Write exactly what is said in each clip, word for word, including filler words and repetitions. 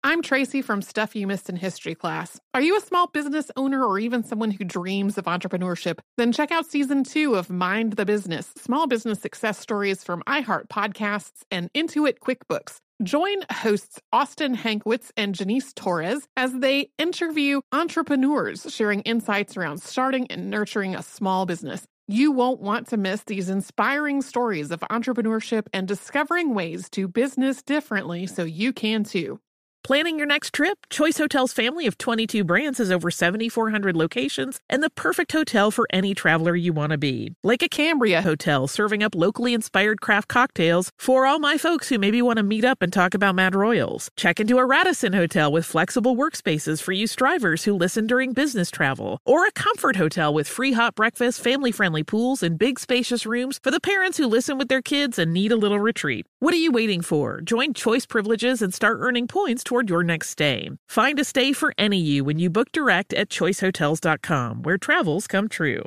I'm Tracy from Stuff You Missed in History Class. Are you a small business owner or even someone who dreams of entrepreneurship? Then check out season two of Mind the Business, small business success stories from iHeart Podcasts and Intuit QuickBooks. Join hosts Austin Hankwitz and Janice Torres as they interview entrepreneurs sharing insights around starting and nurturing a small business. You won't want to miss these inspiring stories of entrepreneurship and discovering ways to business differently so you can too. Planning your next trip? Choice Hotels' family of twenty-two brands has over seven thousand four hundred locations and the perfect hotel for any traveler you want to be. Like a Cambria Hotel, serving up locally inspired craft cocktails for all my folks who maybe want to meet up and talk about Mad Royals. Check into a Radisson Hotel with flexible workspaces for you strivers who listen during business travel. Or a Comfort Hotel with free hot breakfast, family-friendly pools, and big spacious rooms for the parents who listen with their kids and need a little retreat. What are you waiting for? Join Choice Privileges and start earning points toward your next stay. Find a stay for any you when you book direct at choice hotels dot com, where travels come true.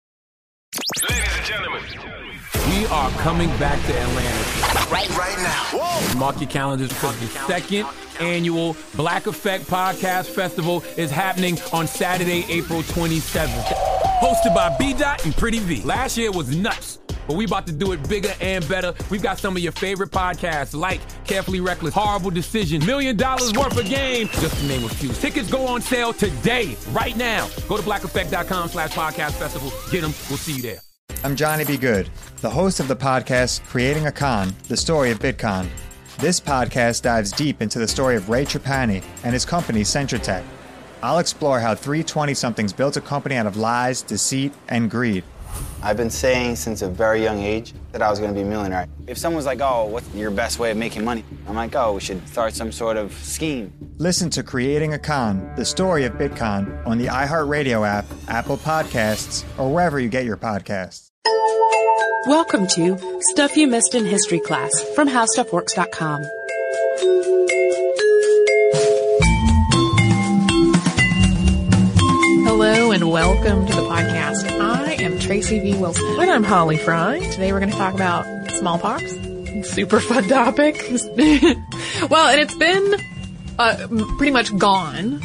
Ladies and gentlemen, we are coming back to Atlanta right, right now. Whoa. Mark your calendars because the second annual Black Effect Podcast Festival is happening on Saturday, April twenty-seventh. Hosted by B-Dot and Pretty V. Last year was nuts, but we about to do it bigger and better. We've got some of your favorite podcasts like Carefully Reckless, Horrible Decision, Million Dollars Worth of Game, just to name a few. Tickets go on sale today, right now. Go to black effect dot com slash podcast festival. Get them. We'll see you there. I'm Johnny B. Good, the host of the podcast Creating a Con, the story of Bitcoin. This podcast dives deep into the story of Ray Trapani and his company Centratech. I'll explore how three twenty-somethings built a company out of lies, deceit, and greed. I've been saying since a very young age that I was going to be a millionaire. If someone's like, oh, what's your best way of making money? I'm like, oh, we should start some sort of scheme. Listen to Creating a Con, the story of Bitcoin, on the iHeartRadio app, Apple Podcasts, or wherever you get your podcasts. Welcome to Stuff You Missed in History Class from how stuff works dot com. Hello and welcome to the podcast. I am Tracy V. Wilson. And I'm Holly Fry. Today we're going to talk about smallpox. Super fun topic. Well, and it's been uh, pretty much gone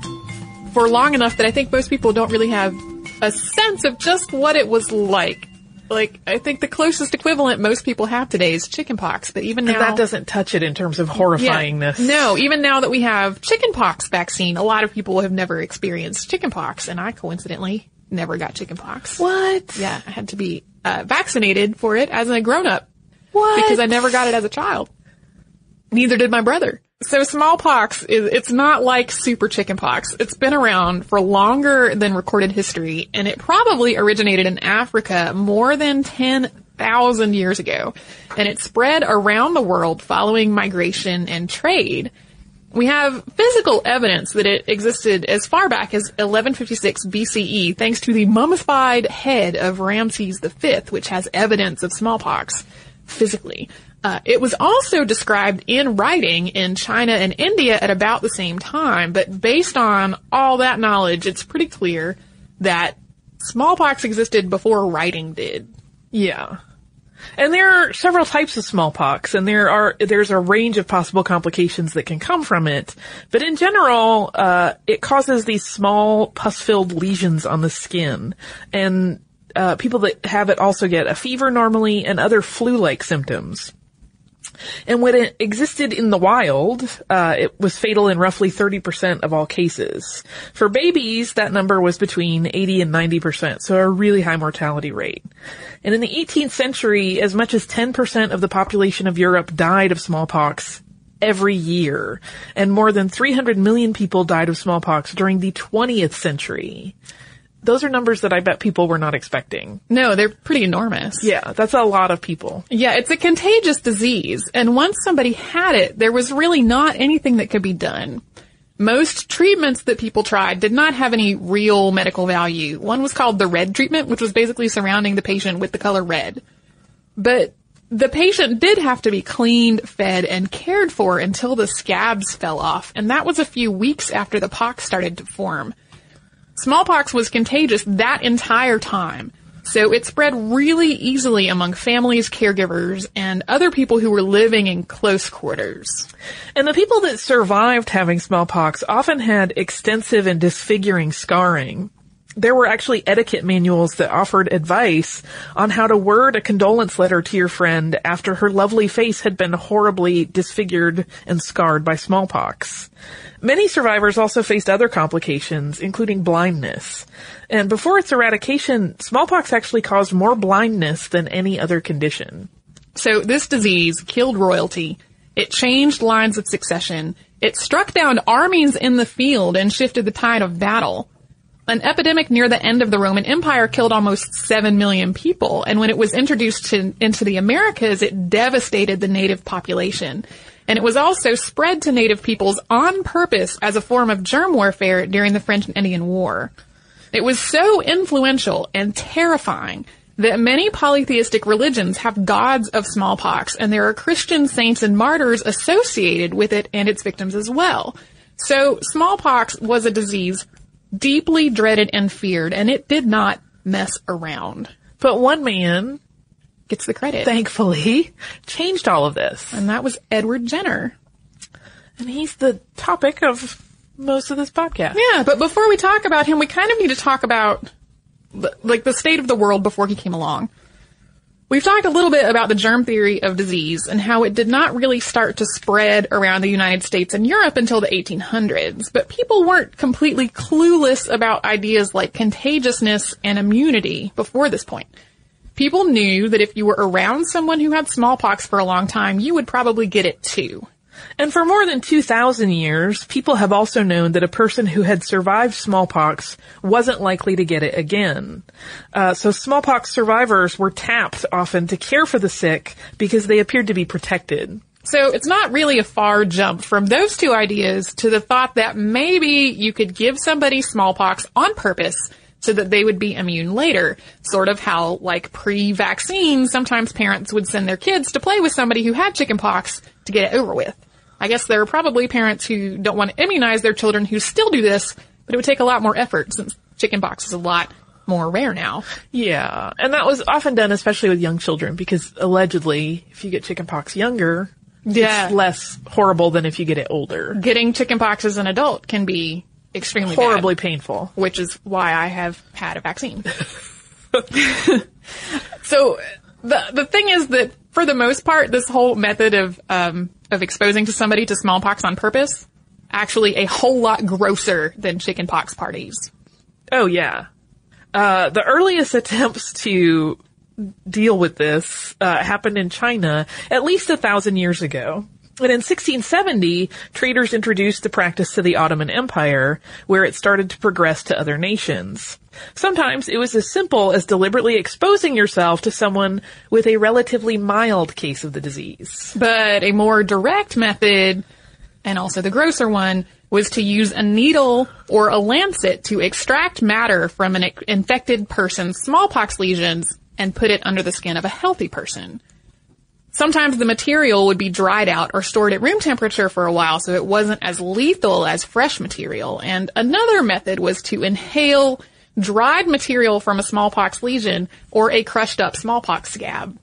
for long enough that I think most people don't really have a sense of just what it was like. Like, I think the closest equivalent most people have today is chickenpox, but even now... that doesn't touch it in terms of horrifyingness. Yeah, no, even now that we have chickenpox vaccine, a lot of people have never experienced chickenpox, and I coincidentally never got chickenpox. What? Yeah, I had to be uh, vaccinated for it as a grown-up. What? Because I never got it as a child. Neither did my brother. So smallpox is, it's not like super chickenpox. It's been around for longer than recorded history, and it probably originated in Africa more than ten thousand years ago. And it spread around the world following migration and trade. We have physical evidence that it existed as far back as eleven fifty-six B C E, thanks to the mummified head of Ramses the Fifth, which has evidence of smallpox physically. Uh, it was also described in writing in China and India at about the same time, but based on all that knowledge, it's pretty clear that smallpox existed before writing did. Yeah. And there are several types of smallpox, and there are there's a range of possible complications that can come from it. But in general, uh, it causes these small pus-filled lesions on the skin, and uh, people that have it also get a fever normally and other flu-like symptoms. And when it existed in the wild, uh, it was fatal in roughly thirty percent of all cases. For babies, that number was between eighty and ninety percent, so a really high mortality rate. And in the eighteenth century, as much as ten percent of the population of Europe died of smallpox every year. And more than three hundred million people died of smallpox during the twentieth century. Those are numbers that I bet people were not expecting. No, they're pretty enormous. Yeah, that's a lot of people. Yeah, it's a contagious disease, and once somebody had it, there was really not anything that could be done. Most treatments that people tried did not have any real medical value. One was called the red treatment, which was basically surrounding the patient with the color red. But the patient did have to be cleaned, fed, and cared for until the scabs fell off, and that was a few weeks after the pox started to form. Smallpox was contagious that entire time. So it spread really easily among families, caregivers, and other people who were living in close quarters. And the people that survived having smallpox often had extensive and disfiguring scarring. There were actually etiquette manuals that offered advice on how to word a condolence letter to your friend after her lovely face had been horribly disfigured and scarred by smallpox. Many survivors also faced other complications, including blindness. And before its eradication, smallpox actually caused more blindness than any other condition. So this disease killed royalty. It changed lines of succession. It struck down armies in the field and shifted the tide of battle. An epidemic near the end of the Roman Empire killed almost seven million people, and when it was introduced to, into the Americas, it devastated the native population. And it was also spread to native peoples on purpose as a form of germ warfare during the French and Indian War. It was so influential and terrifying that many polytheistic religions have gods of smallpox, and there are Christian saints and martyrs associated with it and its victims as well. So smallpox was a disease deeply dreaded and feared, and it did not mess around. But one man gets the credit. Thankfully, changed all of this. And that was Edward Jenner. And he's the topic of most of this podcast. Yeah, but before we talk about him, we kind of need to talk about the, like the state of the world before he came along. We've talked a little bit about the germ theory of disease and how it did not really start to spread around the United States and Europe until the eighteen hundreds, but people weren't completely clueless about ideas like contagiousness and immunity before this point. People knew that if you were around someone who had smallpox for a long time, you would probably get it too. And for more than two thousand years, people have also known that a person who had survived smallpox wasn't likely to get it again. Uh, so smallpox survivors were tapped often to care for the sick because they appeared to be protected. So it's not really a far jump from those two ideas to the thought that maybe you could give somebody smallpox on purpose so that they would be immune later. Sort of how, like pre-vaccine, sometimes parents would send their kids to play with somebody who had chickenpox to get it over with. I guess there are probably parents who don't want to immunize their children who still do this, but it would take a lot more effort since chickenpox is a lot more rare now. Yeah, and that was often done especially with young children because allegedly if you get chickenpox younger, yeah. it's less horrible than if you get it older. Getting chickenpox as an adult can be extremely horribly bad, painful, which is why I have had a vaccine. So the the thing is that for the most part, this whole method of um of exposing to somebody to smallpox on purpose actually a whole lot grosser than chickenpox parties. Oh yeah, uh the earliest attempts to deal with this uh happened in China at least a thousand years ago. And in sixteen seventy, traders introduced the practice to the Ottoman Empire, where it started to progress to other nations. Sometimes it was as simple as deliberately exposing yourself to someone with a relatively mild case of the disease. But a more direct method, and also the grosser one, was to use a needle or a lancet to extract matter from an infected person's smallpox lesions and put it under the skin of a healthy person. Sometimes the material would be dried out or stored at room temperature for a while so it wasn't as lethal as fresh material. And another method was to inhale dried material from a smallpox lesion or a crushed up smallpox scab.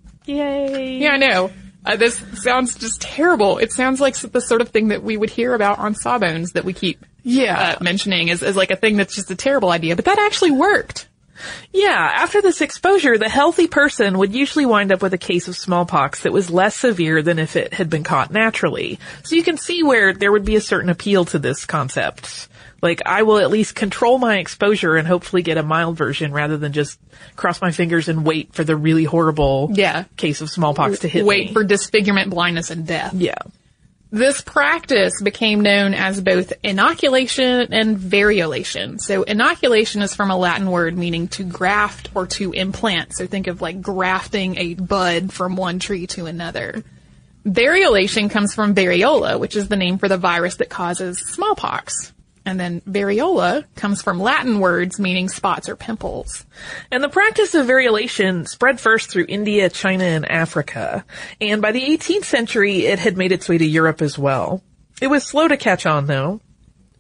Yay. Yeah, I know. Uh, this sounds just terrible. It sounds like the sort of thing that we would hear about on Sawbones that we keep yeah. uh, mentioning as, as like a thing that's just a terrible idea. But that actually worked. Yeah, after this exposure, the healthy person would usually wind up with a case of smallpox that was less severe than if it had been caught naturally. So you can see where there would be a certain appeal to this concept. Like, I will at least control my exposure and hopefully get a mild version rather than just cross my fingers and wait for the really horrible yeah. case of smallpox to hit wait me. Wait for disfigurement, blindness, and death. Yeah. This practice became known as both inoculation and variolation. So inoculation is from a Latin word meaning to graft or to implant. So think of like grafting a bud from one tree to another. Variolation comes from variola, which is the name for the virus that causes smallpox. And then variola comes from Latin words meaning spots or pimples. And the practice of variolation spread first through India, China, and Africa. And by the eighteenth century, it had made its way to Europe as well. It was slow to catch on, though.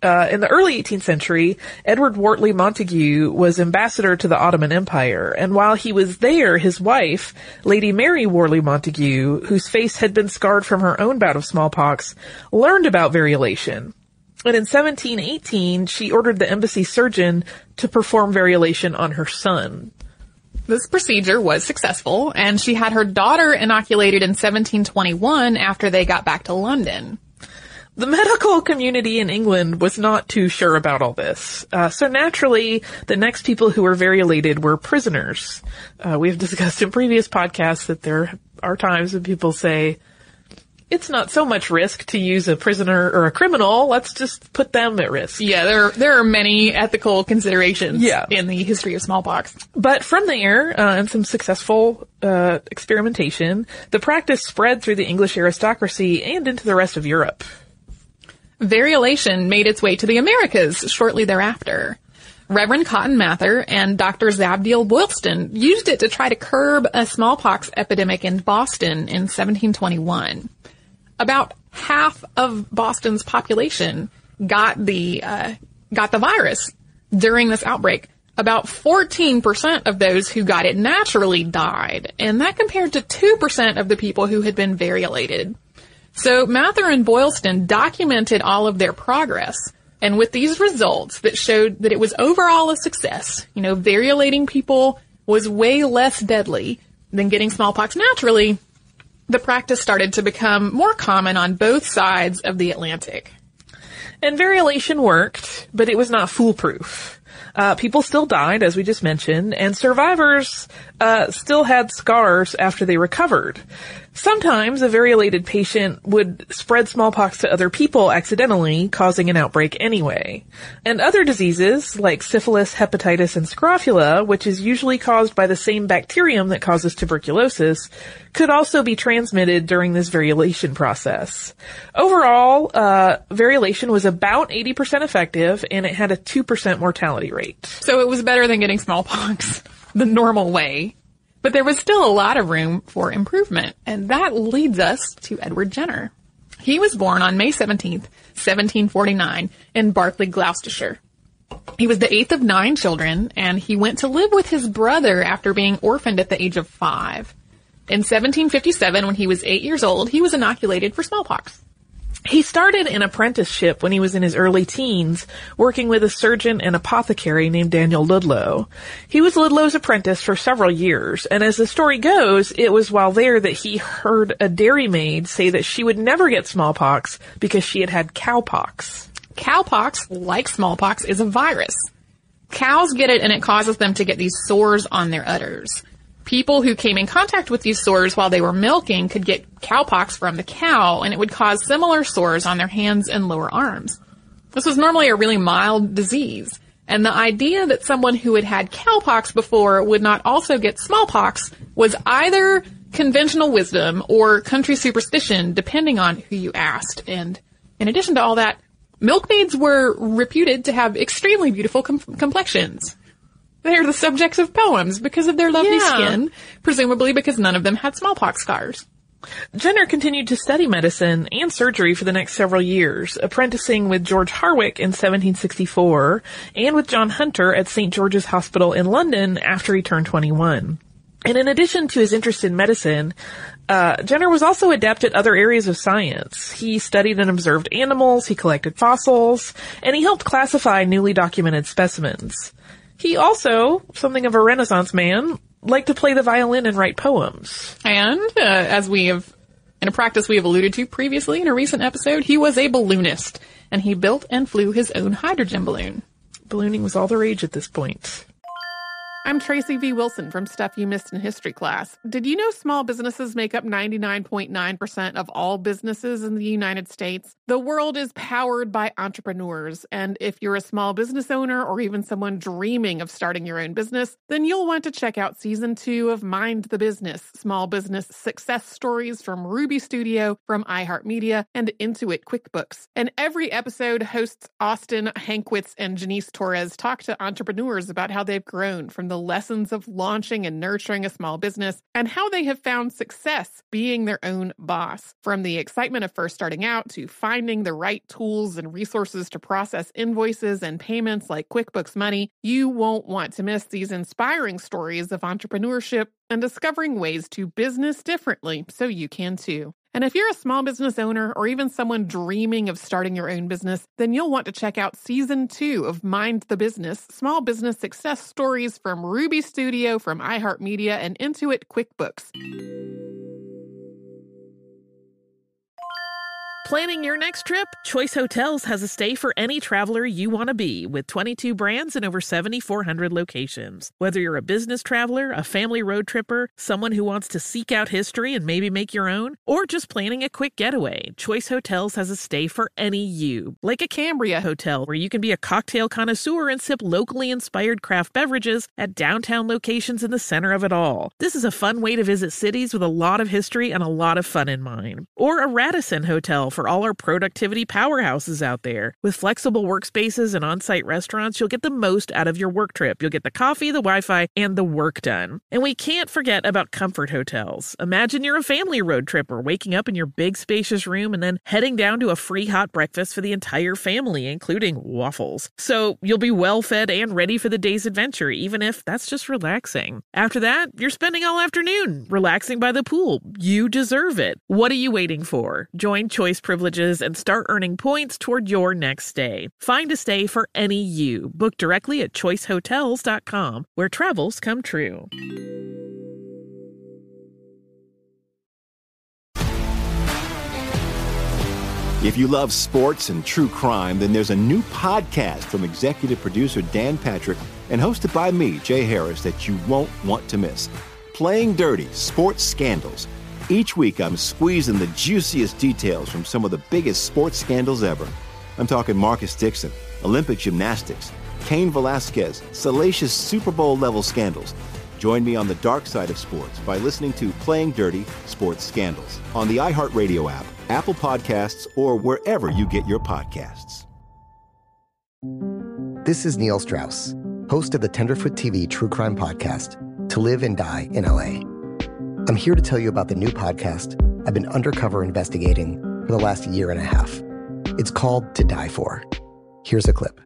Uh, in the early eighteenth century, Edward Wortley Montagu was ambassador to the Ottoman Empire, and while he was there, his wife, Lady Mary Wortley Montagu, whose face had been scarred from her own bout of smallpox, learned about variolation. And in seventeen eighteen, she ordered the embassy surgeon to perform variolation on her son. This procedure was successful, and she had her daughter inoculated in seventeen twenty-one after they got back to London. The medical community in England was not too sure about all this. Uh, so naturally, the next people who were variolated were prisoners. Uh, we've discussed in previous podcasts that there are times when people say, it's not so much risk to use a prisoner or a criminal. Let's just put them at risk. Yeah, there there are many ethical considerations yeah. in the history of smallpox. But from there, uh, and some successful uh, experimentation, the practice spread through the English aristocracy and into the rest of Europe. Variolation made its way to the Americas shortly thereafter. Reverend Cotton Mather and Doctor Zabdiel Boylston used it to try to curb a smallpox epidemic in Boston in seventeen twenty-one. About half of Boston's population got the uh, got the virus during this outbreak. About fourteen percent of those who got it naturally died, and that compared to two percent of the people who had been variolated. So Mather and Boylston documented all of their progress, and with these results that showed that it was overall a success, you know, variolating people was way less deadly than getting smallpox naturally, the practice started to become more common on both sides of the Atlantic. And variolation worked, but it was not foolproof. Uh, people still died, as we just mentioned, and survivors uh, still had scars after they recovered. Sometimes a variolated patient would spread smallpox to other people accidentally, causing an outbreak anyway. And other diseases, like syphilis, hepatitis, and scrofula, which is usually caused by the same bacterium that causes tuberculosis, could also be transmitted during this variolation process. Overall, uh, variolation was about eighty percent effective, and it had a two percent mortality rate. So it was better than getting smallpox the normal way. But there was still a lot of room for improvement, and that leads us to Edward Jenner. He was born on May seventeenth, seventeen forty-nine, in Barclay, Gloucestershire. He was the eighth of nine children, and he went to live with his brother after being orphaned at the age of five. In seventeen fifty-seven, when he was eight years old, he was inoculated for smallpox. He started an apprenticeship when he was in his early teens, working with a surgeon and apothecary named Daniel Ludlow. He was Ludlow's apprentice for several years, and as the story goes, it was while there that he heard a dairymaid say that she would never get smallpox because she had had cowpox. Cowpox, like smallpox, is a virus. Cows get it, and it causes them to get these sores on their udders. People who came in contact with these sores while they were milking could get cowpox from the cow, and it would cause similar sores on their hands and lower arms. This was normally a really mild disease, and the idea that someone who had had cowpox before would not also get smallpox was either conventional wisdom or country superstition, depending on who you asked. And in addition to all that, milkmaids were reputed to have extremely beautiful com- complexions. They're the subjects of poems because of their lovely yeah. skin, presumably because none of them had smallpox scars. Jenner continued to study medicine and surgery for the next several years, apprenticing with George Harwick in seventeen sixty-four and with John Hunter at Saint George's Hospital in London after he turned twenty-one. And in addition to his interest in medicine, uh, Jenner was also adept at other areas of science. He studied and observed animals, he collected fossils, and he helped classify newly documented specimens. He also, something of a Renaissance man, liked to play the violin and write poems. And, uh, as we have, in a practice we have alluded to previously in a recent episode, he was a balloonist, and he built and flew his own hydrogen balloon. Ballooning was all the rage at this point. I'm Tracy V. Wilson from Stuff You Missed in History Class. Did you know small businesses make up ninety-nine point nine percent of all businesses in the United States? The world is powered by entrepreneurs, and if you're a small business owner or even someone dreaming of starting your own business, then you'll want to check out Season two of Mind the Business, Small Business Success Stories from Ruby Studio, from iHeartMedia, and Intuit QuickBooks. And every episode, hosts Austin Hankwitz and Janice Torres talk to entrepreneurs about how they've grown from the the lessons of launching and nurturing a small business and how they have found success being their own boss. From the excitement of first starting out to finding the right tools and resources to process invoices and payments like QuickBooks Money, you won't want to miss these inspiring stories of entrepreneurship and discovering ways to business differently so you can too. And if you're a small business owner or even someone dreaming of starting your own business, then you'll want to check out season two of Mind the Business, Small Business Success Stories from Ruby Studio, from iHeartMedia, and Intuit QuickBooks. Planning your next trip? Choice Hotels has a stay for any traveler you want to be, with twenty-two brands and over seventy-four hundred locations. Whether you're a business traveler, a family road tripper, someone who wants to seek out history and maybe make your own, or just planning a quick getaway, Choice Hotels has a stay for any you. Like a Cambria Hotel, where you can be a cocktail connoisseur and sip locally inspired craft beverages at downtown locations in the center of it all. This is a fun way to visit cities with a lot of history and a lot of fun in mind. Or a Radisson Hotel for all our productivity powerhouses out there. With flexible workspaces and on-site restaurants, you'll get the most out of your work trip. You'll get the coffee, the Wi-Fi, and the work done. And we can't forget about Comfort Hotels. Imagine you're a family road tripper, waking up in your big spacious room and then heading down to a free hot breakfast for the entire family, including waffles. So you'll be well fed and ready for the day's adventure, even if that's just relaxing. After that, you're spending all afternoon relaxing by the pool. You deserve it. What are you waiting for? Join Choice Privileges and start earning points toward your next stay. Find a stay for any you. Book directly at choice hotels dot com, where travels come true. If you love sports and true crime, then there's a new podcast from executive producer Dan Patrick and hosted by me, Jay Harris, that you won't want to miss. Playing Dirty: Sports Scandals. Each week, I'm squeezing the juiciest details from some of the biggest sports scandals ever. I'm talking Marcus Dixon, Olympic gymnastics, Cain Velasquez, salacious Super Bowl-level scandals. Join me on the dark side of sports by listening to Playing Dirty: Sports Scandals on the iHeartRadio app, Apple Podcasts, or wherever you get your podcasts. This is Neil Strauss, host of the Tenderfoot T V true crime podcast, To Live and Die in L A. I'm here to tell you about the new podcast I've been undercover investigating for the last year and a half. It's called To Die For. Here's a clip.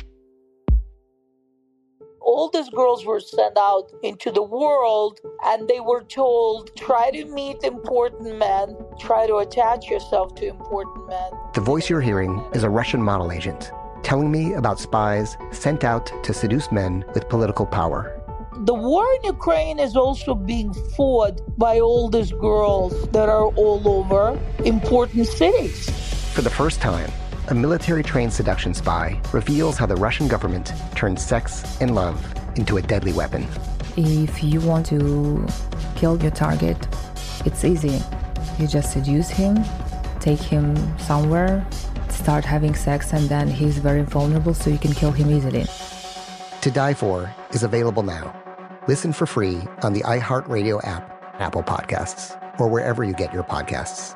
All these girls were sent out into the world and they were told, try to meet important men, try to attach yourself to important men. The voice you're hearing is a Russian model agent telling me about spies sent out to seduce men with political power. The war in Ukraine is also being fought by all these girls that are all over important cities. For the first time, a military-trained seduction spy reveals how the Russian government turned sex and love into a deadly weapon. If you want to kill your target, it's easy. You just seduce him, take him somewhere, start having sex, and then he's very vulnerable, so you can kill him easily. To Die For is available now. Listen for free on the iHeartRadio app, Apple Podcasts, or wherever you get your podcasts.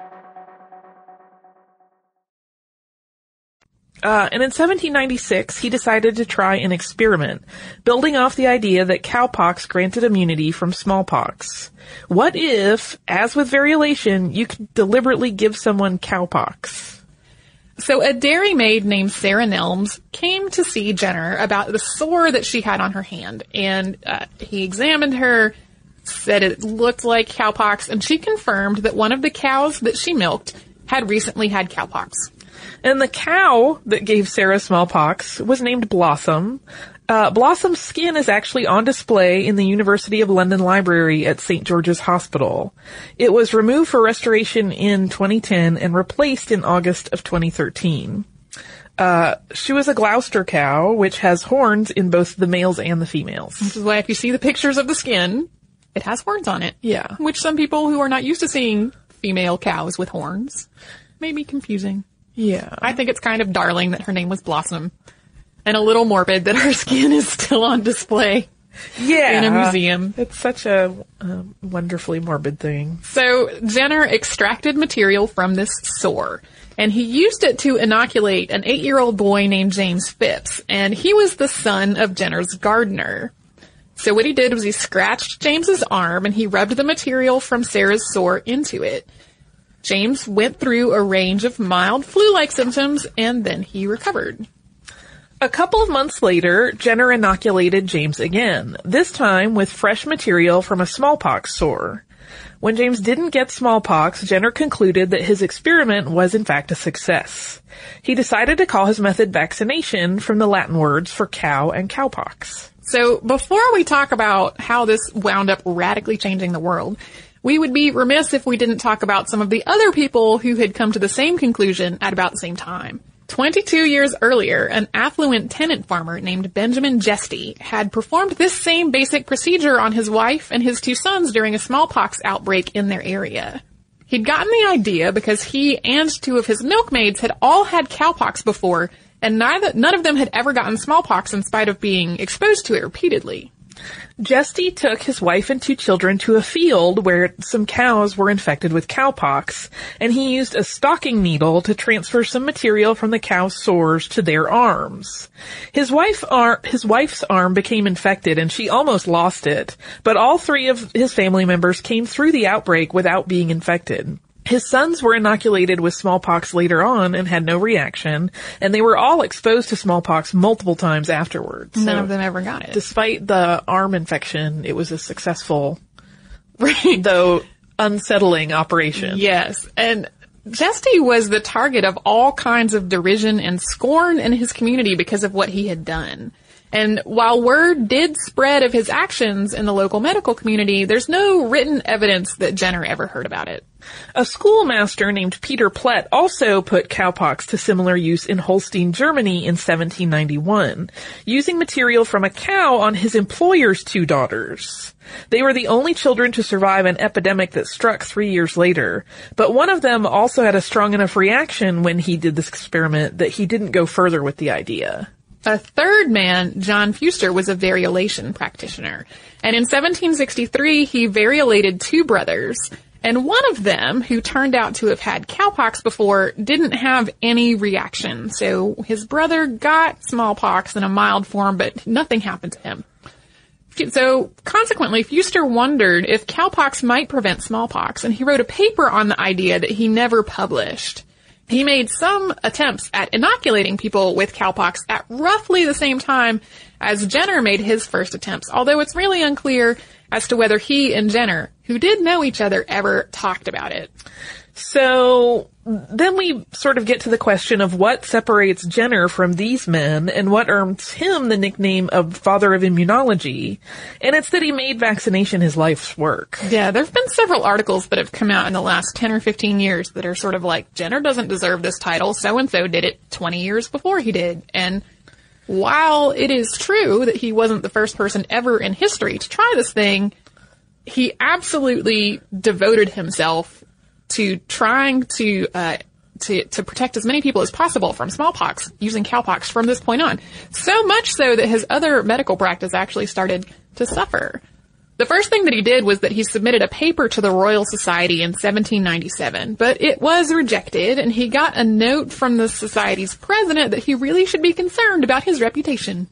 Uh, and in seventeen ninety-six, he decided to try an experiment, building off the idea that cowpox granted immunity from smallpox. What if, as with variolation, you could deliberately give someone cowpox? So a dairymaid named Sarah Nelms came to see Jenner about the sore that she had on her hand, and uh, he examined her, said it looked like cowpox, and she confirmed that one of the cows that she milked had recently had cowpox. And the cow that gave Sarah smallpox was named Blossom. Uh, Blossom's skin is actually on display in the University of London Library at Saint George's Hospital. It was removed for restoration in twenty ten and replaced in August of twenty thirteen. Uh, she was a Gloucester cow, which has horns in both the males and the females. Which is why if you see the pictures of the skin, it has horns on it. Yeah. Which some people who are not used to seeing female cows with horns may be confusing. Yeah. I think it's kind of darling that her name was Blossom. And a little morbid that her skin is still on display. Yeah. In a museum. It's such a um, wonderfully morbid thing. So Jenner extracted material from this sore, and he used it to inoculate an eight-year-old boy named James Phipps, and he was the son of Jenner's gardener. So what he did was he scratched James's arm and he rubbed the material from Sarah's sore into it. James went through a range of mild flu-like symptoms and then he recovered. A couple of months later, Jenner inoculated James again, this time with fresh material from a smallpox sore. When James didn't get smallpox, Jenner concluded that his experiment was in fact a success. He decided to call his method vaccination from the Latin words for cow and cowpox. So before we talk about how this wound up radically changing the world, we would be remiss if we didn't talk about some of the other people who had come to the same conclusion at about the same time. twenty-two years earlier, an affluent tenant farmer named Benjamin Jesty had performed this same basic procedure on his wife and his two sons during a smallpox outbreak in their area. He'd gotten the idea because he and two of his milkmaids had all had cowpox before, and neither, none of them had ever gotten smallpox in spite of being exposed to it repeatedly. Jesty took his wife and two children to a field where some cows were infected with cowpox, and he used a stocking needle to transfer some material from the cow's sores to their arms. His wife ar- his wife's arm became infected and she almost lost it, but all three of his family members came through the outbreak without being infected. His sons were inoculated with smallpox later on and had no reaction, and they were all exposed to smallpox multiple times afterwards. None so, of them ever got it. Despite the arm infection, it was a successful, though unsettling operation. Yes, and Jesty was the target of all kinds of derision and scorn in his community because of what he had done. And while word did spread of his actions in the local medical community, there's no written evidence that Jenner ever heard about it. A schoolmaster named Peter Plett also put cowpox to similar use in Holstein, Germany in seventeen ninety-one, using material from a cow on his employer's two daughters. They were the only children to survive an epidemic that struck three years later, but one of them also had a strong enough reaction when he did this experiment that he didn't go further with the idea. A third man, John Fuster, was a variolation practitioner. And in seventeen sixty-three, he variolated two brothers. And one of them, who turned out to have had cowpox before, didn't have any reaction. So his brother got smallpox in a mild form, but nothing happened to him. So consequently, Fuster wondered if cowpox might prevent smallpox, and he wrote a paper on the idea that he never published. He made some attempts at inoculating people with cowpox at roughly the same time as Jenner made his first attempts, although it's really unclear as to whether he and Jenner, who did know each other, ever talked about it. So then we sort of get to the question of what separates Jenner from these men and what earns him the nickname of Father of Immunology. And it's that he made vaccination his life's work. Yeah, there have been several articles that have come out in the last ten or fifteen years that are sort of like, Jenner doesn't deserve this title. So-and-so did it twenty years before he did. And while it is true that he wasn't the first person ever in history to try this thing, he absolutely devoted himself to trying to, uh, to, to protect as many people as possible from smallpox using cowpox from this point on. So much so that his other medical practice actually started to suffer. The first thing that he did was that he submitted a paper to the Royal Society in seventeen ninety-seven, but it was rejected, and he got a note from the Society's president that he really should be concerned about his reputation.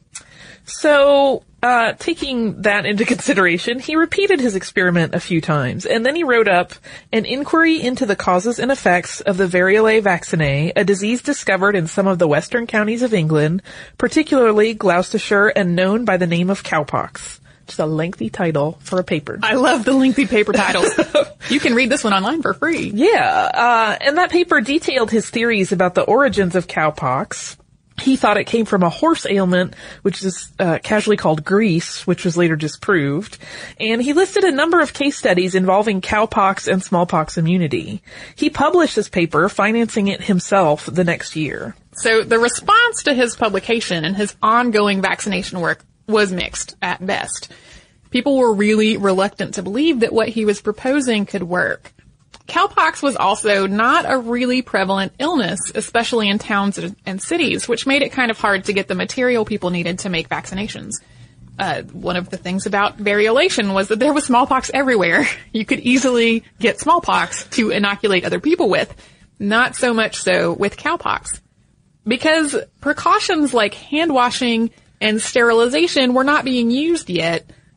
So, uh, taking that into consideration, he repeated his experiment a few times, and then he wrote up an inquiry into the causes and effects of the variolae vaccinae, a disease discovered in some of the western counties of England, particularly Gloucestershire, and known by the name of cowpox. Just a lengthy title for a paper. I love the lengthy paper titles. You can read this one online for free. Yeah, uh, and that paper detailed his theories about the origins of cowpox. He thought it came from a horse ailment, which is uh, casually called grease, which was later disproved. And he listed a number of case studies involving cowpox and smallpox immunity. He published this paper, financing it himself the next year. So the response to his publication and his ongoing vaccination work was mixed at best. People were really reluctant to believe that what he was proposing could work. Cowpox was also not a really prevalent illness, especially in towns and cities, which made it kind of hard to get the material people needed to make vaccinations. Uh, one of the things about variolation was that there was smallpox everywhere. You could easily get smallpox to inoculate other people with. Not so much so with cowpox. Because precautions like hand washing and sterilization were not being used yet,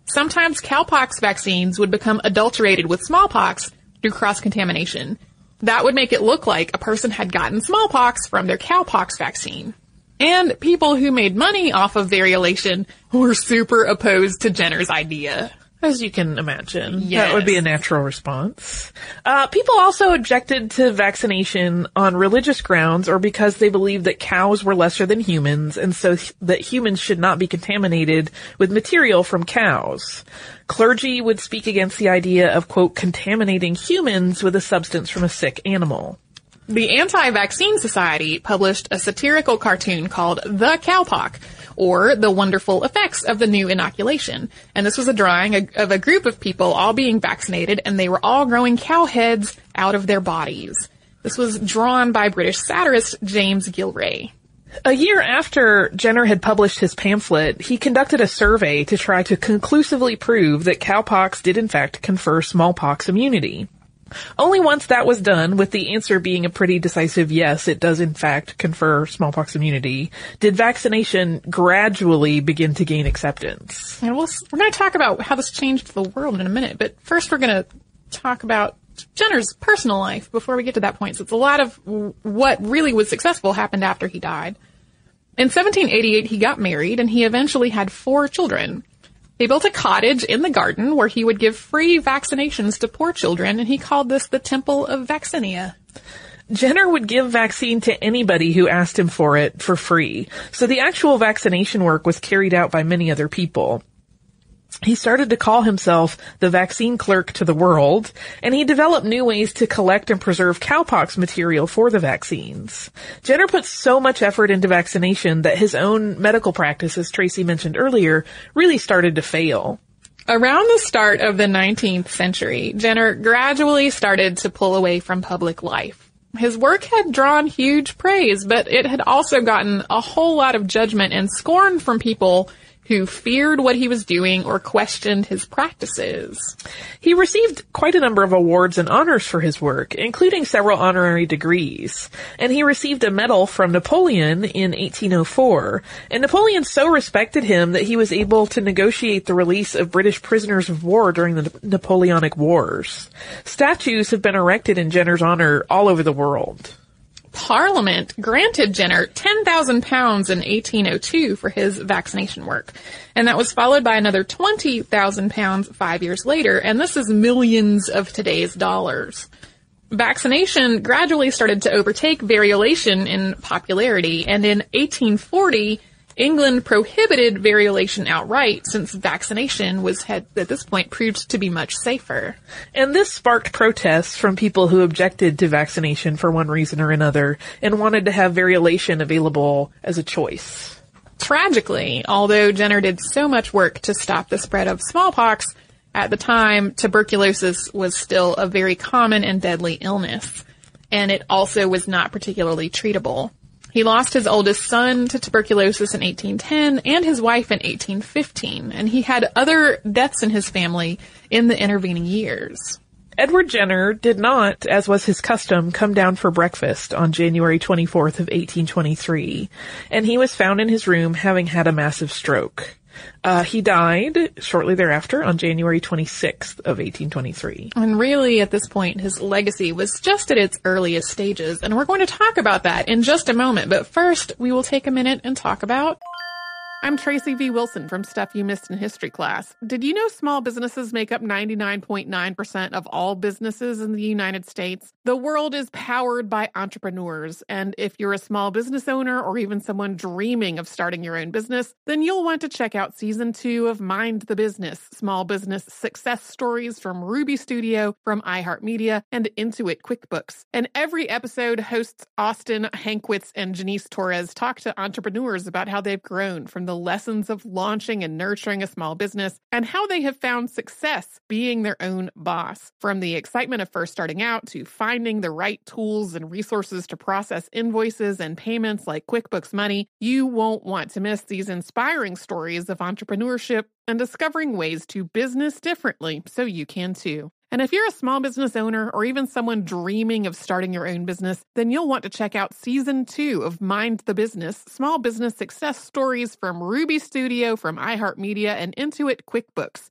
Sometimes cowpox vaccines would become adulterated with smallpox through cross-contamination. That would make it look like a person had gotten smallpox from their cowpox vaccine. And people who made money off of variolation were super opposed to Jenner's idea. As you can imagine. Yes. That would be a natural response. Uh, people also objected to vaccination on religious grounds or because they believed that cows were lesser than humans and so th- that humans should not be contaminated with material from cows. Clergy would speak against the idea of, quote, contaminating humans with a substance from a sick animal. The Anti-Vaccine Society published a satirical cartoon called The Cowpox, or The Wonderful Effects of the New Inoculation. And this was a drawing of a group of people all being vaccinated, and they were all growing cow heads out of their bodies. This was drawn by British satirist James Gilray. A year after Jenner had published his pamphlet, he conducted a survey to try to conclusively prove that cowpox did in fact confer smallpox immunity. Only once that was done, with the answer being a pretty decisive yes, it does in fact confer smallpox immunity, did vaccination gradually begin to gain acceptance. And we'll, we're going to talk about how this changed the world in a minute, but first we're going to talk about Jenner's personal life before we get to that point, since a lot of what really was successful happened after he died. In seventeen eighty-eight, he got married, and he eventually had four children. They built a cottage in the garden where he would give free vaccinations to poor children, and he called this the Temple of Vaccinia. Jenner would give vaccine to anybody who asked him for it for free, so the actual vaccination work was carried out by many other people. He started to call himself the vaccine clerk to the world, and he developed new ways to collect and preserve cowpox material for the vaccines. Jenner put so much effort into vaccination that his own medical practice, as Tracy mentioned earlier, really started to fail. Around the start of the nineteenth century, Jenner gradually started to pull away from public life. His work had drawn huge praise, but it had also gotten a whole lot of judgment and scorn from people who feared what he was doing or questioned his practices. He received quite a number of awards and honors for his work, including several honorary degrees. And he received a medal from Napoleon in eighteen oh four. And Napoleon so respected him that he was able to negotiate the release of British prisoners of war during the Napoleonic Wars. Statues have been erected in Jenner's honor all over the world. Parliament granted Jenner ten thousand pounds in eighteen oh two for his vaccination work. And that was followed by another twenty thousand pounds five years later. And this is millions of today's dollars. Vaccination gradually started to overtake variolation in popularity. And in eighteen forty, England prohibited variolation outright since vaccination was had, at this point, proved to be much safer. And this sparked protests from people who objected to vaccination for one reason or another and wanted to have variolation available as a choice. Tragically, although Jenner did so much work to stop the spread of smallpox, at the time, tuberculosis was still a very common and deadly illness, and it also was not particularly treatable. He lost his oldest son to tuberculosis in eighteen ten and his wife in eighteen fifteen, and he had other deaths in his family in the intervening years. Edward Jenner did not, as was his custom, come down for breakfast on January twenty-fourth of eighteen twenty-three, and he was found in his room having had a massive stroke. Uh, he died shortly thereafter on January twenty-sixth of eighteen twenty-three. And really, at this point, his legacy was just at its earliest stages, and we're going to talk about that in just a moment. But first, we will take a minute and talk about... I'm Tracy V. Wilson from Stuff You Missed in History Class. Did you know small businesses make up ninety-nine point nine percent of all businesses in the United States? The world is powered by entrepreneurs, and if you're a small business owner or even someone dreaming of starting your own business, then you'll want to check out Season two of Mind the Business, Small Business Success Stories from Ruby Studio, from iHeartMedia, and Intuit QuickBooks. And every episode, hosts Austin Hankwitz and Janice Torres talk to entrepreneurs about how they've grown from the lessons of launching and nurturing a small business and how they have found success being their own boss. From the excitement of first starting out to finding the right tools and resources to process invoices and payments like QuickBooks Money, you won't want to miss these inspiring stories of entrepreneurship and discovering ways to business differently so you can too. And if you're a small business owner or even someone dreaming of starting your own business, then you'll want to check out season two of Mind the Business, small business success stories from Ruby Studio, from iHeartMedia, and Intuit QuickBooks.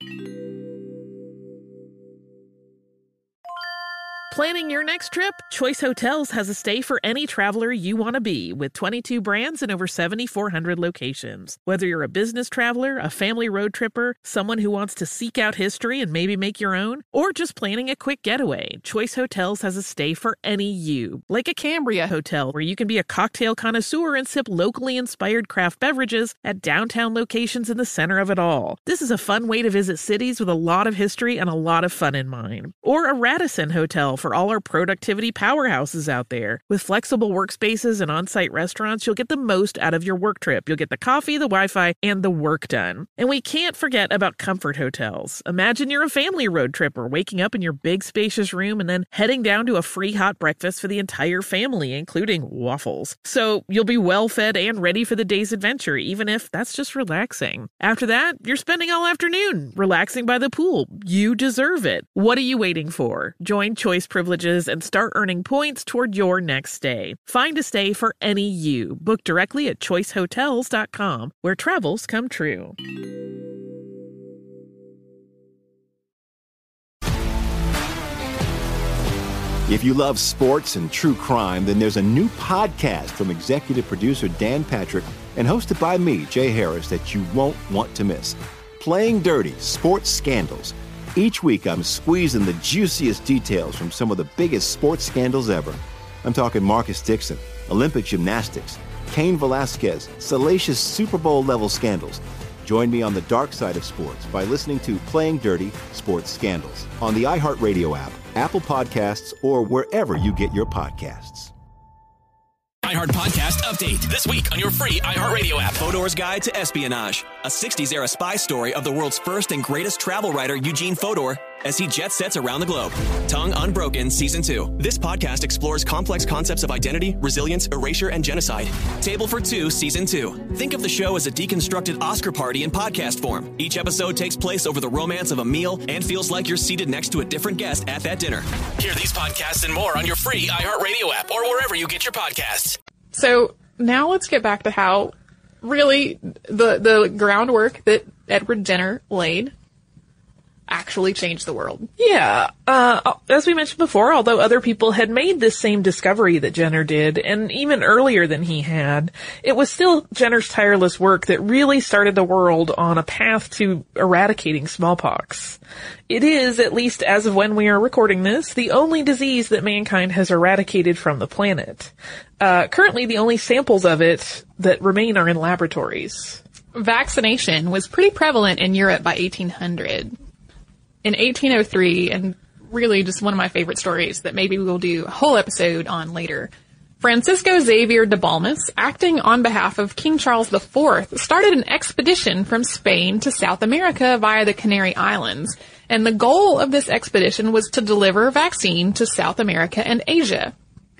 Planning your next trip? Choice Hotels has a stay for any traveler you want to be, with twenty-two brands and over seven thousand four hundred locations. Whether you're a business traveler, a family road tripper, someone who wants to seek out history and maybe make your own, or just planning a quick getaway, Choice Hotels has a stay for any you. Like a Cambria Hotel, where you can be a cocktail connoisseur and sip locally inspired craft beverages at downtown locations in the center of it all. This is a fun way to visit cities with a lot of history and a lot of fun in mind. Or a Radisson Hotel, for all our productivity powerhouses out there. With flexible workspaces and on-site restaurants, you'll get the most out of your work trip. You'll get the coffee, the Wi-Fi, and the work done. And we can't forget about Comfort Hotels. Imagine you're a family road tripper, waking up in your big spacious room and then heading down to a free hot breakfast for the entire family, including waffles. So you'll be well fed and ready for the day's adventure, even if that's just relaxing. After that, you're spending all afternoon relaxing by the pool. You deserve it. What are you waiting for? Join Choice Privileges and start earning points toward your next stay. Find a stay for any you. Book directly at choice hotels dot com, where travels come true. If you love sports and true crime, then there's a new podcast from executive producer Dan Patrick and hosted by me, Jay Harris, that you won't want to miss. Playing Dirty: Sports Scandals. Each week, I'm squeezing the juiciest details from some of the biggest sports scandals ever. I'm talking Marcus Dixon, Olympic gymnastics, Cain Velasquez, salacious Super Bowl-level scandals. Join me on the dark side of sports by listening to Playing Dirty: Sports Scandals on the iHeartRadio app, Apple Podcasts, or wherever you get your podcasts. iHeart Podcast Update. This week on your free iHeartRadio app. Fodor's Guide to Espionage. A sixties-era spy story of the world's first and greatest travel writer, Eugene Fodor, as he jet sets around the globe. Tongue Unbroken Season two. This podcast explores complex concepts of identity, resilience, erasure, and genocide. Table for Two Season two. Think of the show as a deconstructed Oscar party in podcast form. Each episode takes place over the romance of a meal and feels like you're seated next to a different guest at that dinner. Hear these podcasts and more on your free iHeartRadio app or wherever you get your podcasts. So now let's get back to how really the the groundwork that Edward Jenner laid actually changed the world. Yeah. Uh, as we mentioned before, although other people had made this same discovery that Jenner did, and even earlier than he had, it was still Jenner's tireless work that really started the world on a path to eradicating smallpox. It is, at least as of when we are recording this, the only disease that mankind has eradicated from the planet. Uh, currently, the only samples of it that remain are in laboratories. Vaccination was pretty prevalent in Europe by eighteen hundred. In eighteen oh three, and really just one of my favorite stories that maybe we'll do a whole episode on later, Francisco Xavier de Balmas, acting on behalf of King Charles the Fourth, started an expedition from Spain to South America via the Canary Islands. And the goal of this expedition was to deliver vaccine to South America and Asia.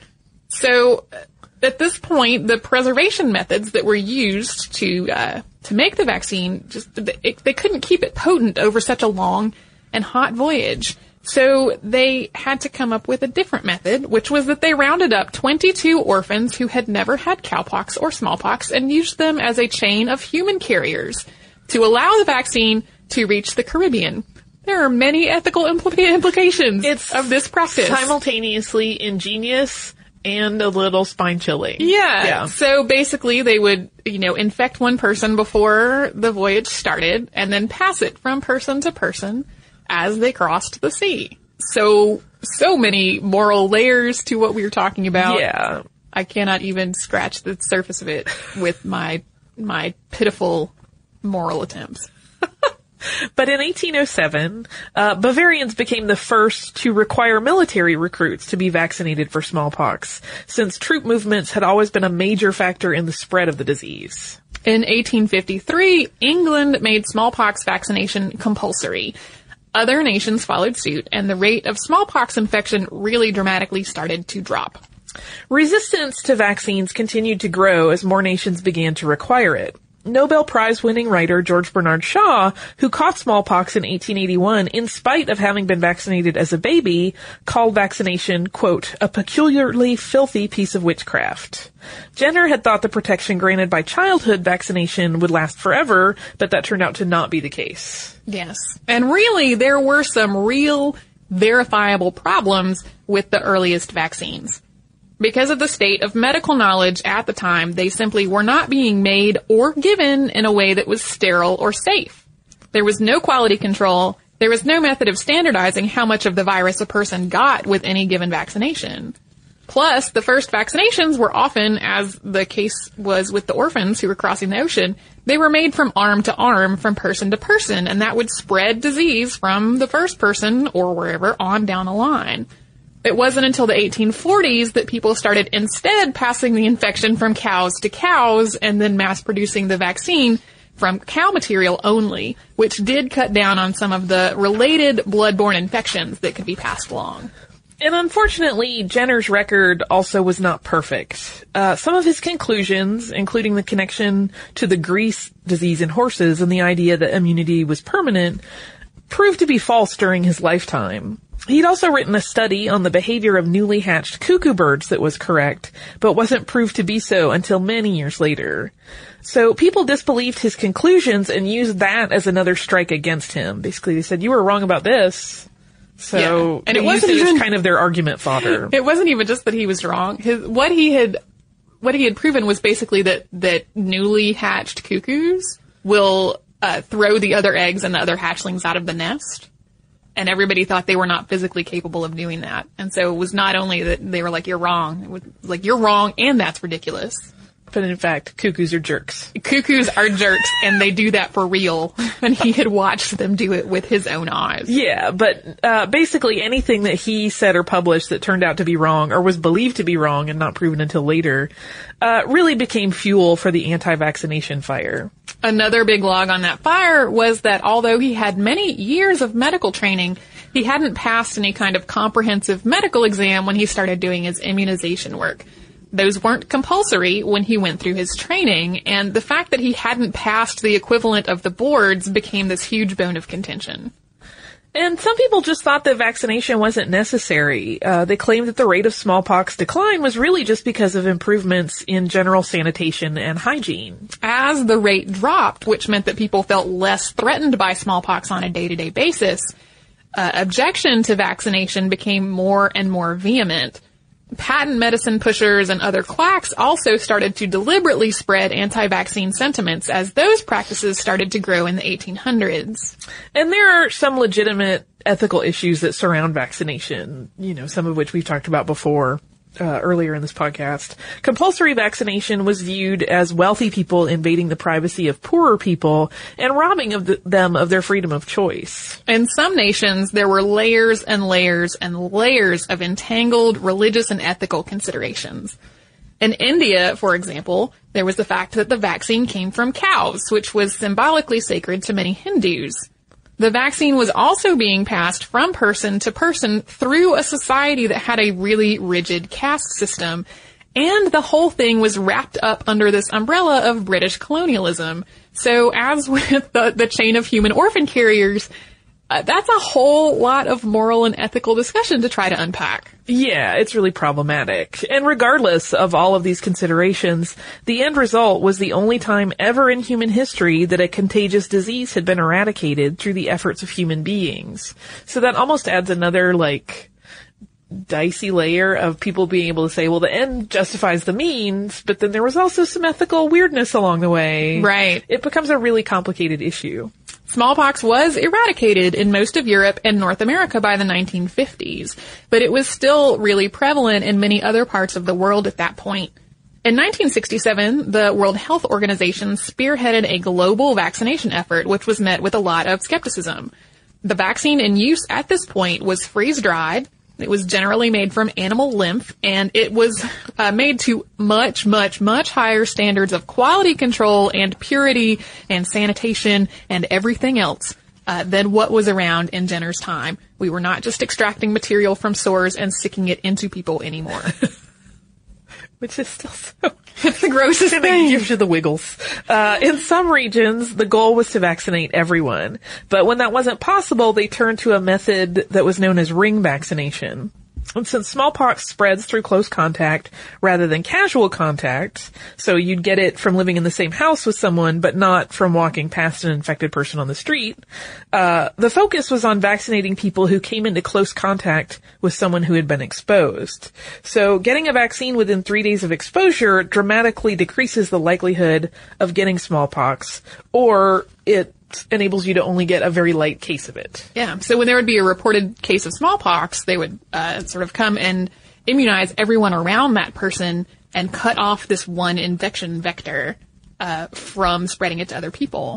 So at this point, the preservation methods that were used to uh, to make the vaccine, just it, they couldn't keep it potent over such a long and hot voyage. So they had to come up with a different method, which was that they rounded up twenty-two orphans who had never had cowpox or smallpox and used them as a chain of human carriers to allow the vaccine to reach the Caribbean. There are many ethical impl- implications it's of this practice. Simultaneously ingenious and a little spine-chilling. Yeah. yeah. So basically they would, you know, infect one person before the voyage started and then pass it from person to person as they crossed the sea. So, so many moral layers to what we were talking about. Yeah. I cannot even scratch the surface of it with my, my pitiful moral attempts. But in eighteen oh seven, uh, Bavarians became the first to require military recruits to be vaccinated for smallpox, since troop movements had always been a major factor in the spread of the disease. In eighteen fifty-three, England made smallpox vaccination compulsory. Other nations followed suit, and the rate of smallpox infection really dramatically started to drop. Resistance to vaccines continued to grow as more nations began to require it. Nobel Prize-winning writer George Bernard Shaw, who caught smallpox in eighteen eighty-one in spite of having been vaccinated as a baby, called vaccination, quote, a peculiarly filthy piece of witchcraft. Jenner had thought the protection granted by childhood vaccination would last forever, but that turned out to not be the case. Yes. And really, there were some real verifiable problems with the earliest vaccines. Because of the state of medical knowledge at the time, they simply were not being made or given in a way that was sterile or safe. There was no quality control. There was no method of standardizing how much of the virus a person got with any given vaccination. Plus, the first vaccinations were often, as the case was with the orphans who were crossing the ocean, they were made from arm to arm, from person to person, and that would spread disease from the first person or wherever on down the line. It wasn't until the eighteen forties that people started instead passing the infection from cows to cows and then mass producing the vaccine from cow material only, which did cut down on some of the related bloodborne infections that could be passed along. And unfortunately, Jenner's record also was not perfect. Uh, some of his conclusions, including the connection to the grease disease in horses and the idea that immunity was permanent, proved to be false during his lifetime. He'd also written a study on the behavior of newly hatched cuckoo birds that was correct, but wasn't proved to be so until many years later. So people disbelieved his conclusions and used that as another strike against him. Basically, they said, you were wrong about this. So, yeah. And it wasn't it even as kind of their argument fodder. It wasn't even just that he was wrong. His, what he had, what he had proven was basically that, that newly hatched cuckoos will, uh, throw the other eggs and the other hatchlings out of the nest. And everybody thought they were not physically capable of doing that. And so it was not only that they were like, you're wrong. It was like, you're wrong and that's ridiculous. But in fact, cuckoos are jerks. Cuckoos are jerks, and they do that for real. And he had watched them do it with his own eyes. Yeah, but uh basically anything that he said or published that turned out to be wrong, or was believed to be wrong and not proven until later, uh really became fuel for the anti-vaccination fire. Another big log on that fire was that although he had many years of medical training, he hadn't passed any kind of comprehensive medical exam when he started doing his immunization work. Those weren't compulsory when he went through his training, and the fact that he hadn't passed the equivalent of the boards became this huge bone of contention. And some people just thought that vaccination wasn't necessary. Uh, they claimed that the rate of smallpox decline was really just because of improvements in general sanitation and hygiene. As the rate dropped, which meant that people felt less threatened by smallpox on a day-to-day basis, uh, objection to vaccination became more and more vehement. Patent medicine pushers and other quacks also started to deliberately spread anti-vaccine sentiments as those practices started to grow in the eighteen hundreds. And there are some legitimate ethical issues that surround vaccination, you know, some of which we've talked about before. Uh, earlier in this podcast. Compulsory vaccination was viewed as wealthy people invading the privacy of poorer people and robbing of the, them of their freedom of choice. In some nations, there were layers and layers and layers of entangled religious and ethical considerations. In India, for example, there was the fact that the vaccine came from cows, which was symbolically sacred to many Hindus. The vaccine was also being passed from person to person through a society that had a really rigid caste system, and the whole thing was wrapped up under this umbrella of British colonialism. So as with the, the chain of human orphan carriers, uh, that's a whole lot of moral and ethical discussion to try to unpack. Yeah, it's really problematic. And regardless of all of these considerations, the end result was the only time ever in human history that a contagious disease had been eradicated through the efforts of human beings. So that almost adds another, like, dicey layer of people being able to say, well, the end justifies the means, but then there was also some ethical weirdness along the way. Right. It becomes a really complicated issue. Smallpox was eradicated in most of Europe and North America by the nineteen fifties, but it was still really prevalent in many other parts of the world at that point. In nineteen sixty-seven, the World Health Organization spearheaded a global vaccination effort, which was met with a lot of skepticism. The vaccine in use at this point was freeze-dried. It was generally made from animal lymph, and it was uh, made to much, much, much higher standards of quality control and purity and sanitation and everything else uh, than what was around in Jenner's time. We were not just extracting material from sores and sticking it into people anymore. which is still so... It's the grossest thing. It gives you the wiggles. Uh, in some regions, the goal was to vaccinate everyone. But when that wasn't possible, they turned to a method that was known as ring vaccination. And since smallpox spreads through close contact rather than casual contact, so you'd get it from living in the same house with someone, but not from walking past an infected person on the street, uh, the focus was on vaccinating people who came into close contact with someone who had been exposed. So getting a vaccine within three days of exposure dramatically decreases the likelihood of getting smallpox, or it enables you to only get a very light case of it. Yeah. So when there would be a reported case of smallpox, they would uh, sort of come and immunize everyone around that person and cut off this one infection vector uh, from spreading it to other people.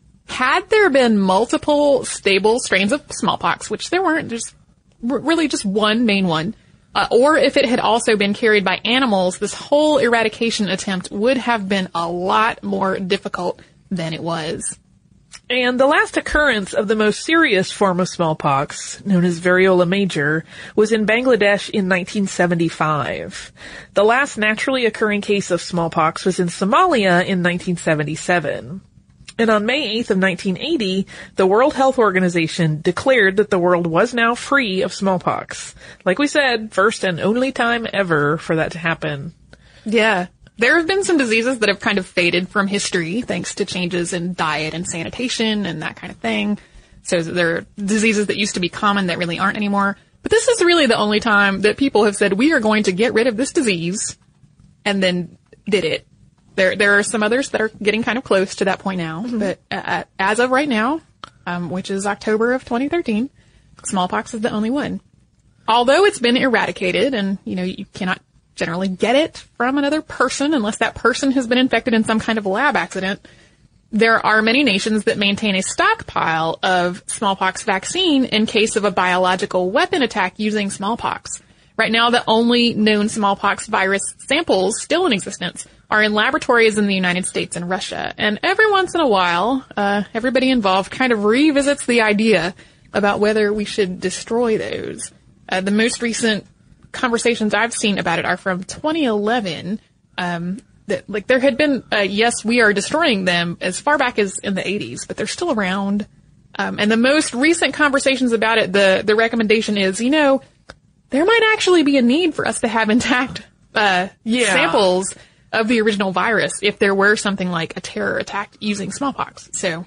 Had there been multiple stable strains of smallpox, which there weren't, there's r- really just one main one, uh, or if it had also been carried by animals, this whole eradication attempt would have been a lot more difficult than it was. And the last occurrence of the most serious form of smallpox, known as variola major, was in Bangladesh in nineteen seventy-five. The last naturally occurring case of smallpox was in Somalia in nineteen seventy-seven. And on May eighth of nineteen eighty, the World Health Organization declared that the world was now free of smallpox. Like we said, first and only time ever for that to happen. Yeah. There have been some diseases that have kind of faded from history thanks to changes in diet and sanitation and that kind of thing. So there are diseases that used to be common that really aren't anymore. But this is really the only time that people have said, we are going to get rid of this disease, and then did it. There there are some others that are getting kind of close to that point now. Mm-hmm. But uh, as of right now, um, which is October of twenty thirteen, smallpox is the only one. Although it's been eradicated and, you know, you cannot generally get it from another person unless that person has been infected in some kind of lab accident, there are many nations that maintain a stockpile of smallpox vaccine in case of a biological weapon attack using smallpox. Right now, the only known smallpox virus samples still in existence are in laboratories in the United States and Russia. And every once in a while, uh, everybody involved kind of revisits the idea about whether we should destroy those. Uh, the most recent conversations I've seen about it are from twenty eleven. Um, that like there had been, uh, yes, we are destroying them as far back as in the eighties, but they're still around. Um, and the most recent conversations about it, the the recommendation is, you know, there might actually be a need for us to have intact uh, yeah. samples of the original virus if there were something like a terror attack using smallpox. So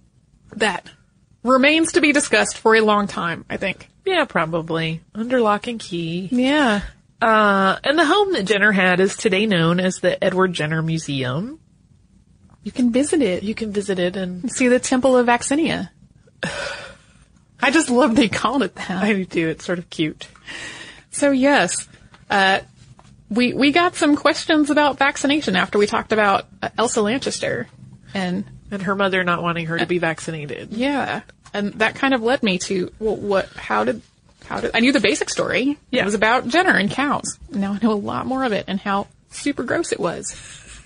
that remains to be discussed for a long time, I think. Yeah, probably. Under lock and key. Yeah. Uh, and the home that Jenner had is today known as the Edward Jenner Museum. You can visit it. You can visit it and see the Temple of Vaccinia. I just love they called it that. I do too. It's sort of cute. So yes, uh, we, we got some questions about vaccination after we talked about uh, Elsa Lanchester and, and her mother not wanting her to be vaccinated. Yeah. And that kind of led me to, well, what, how did, how did, I knew the basic story. Yeah. It was about Jenner and cows. Now I know a lot more of it and how super gross it was.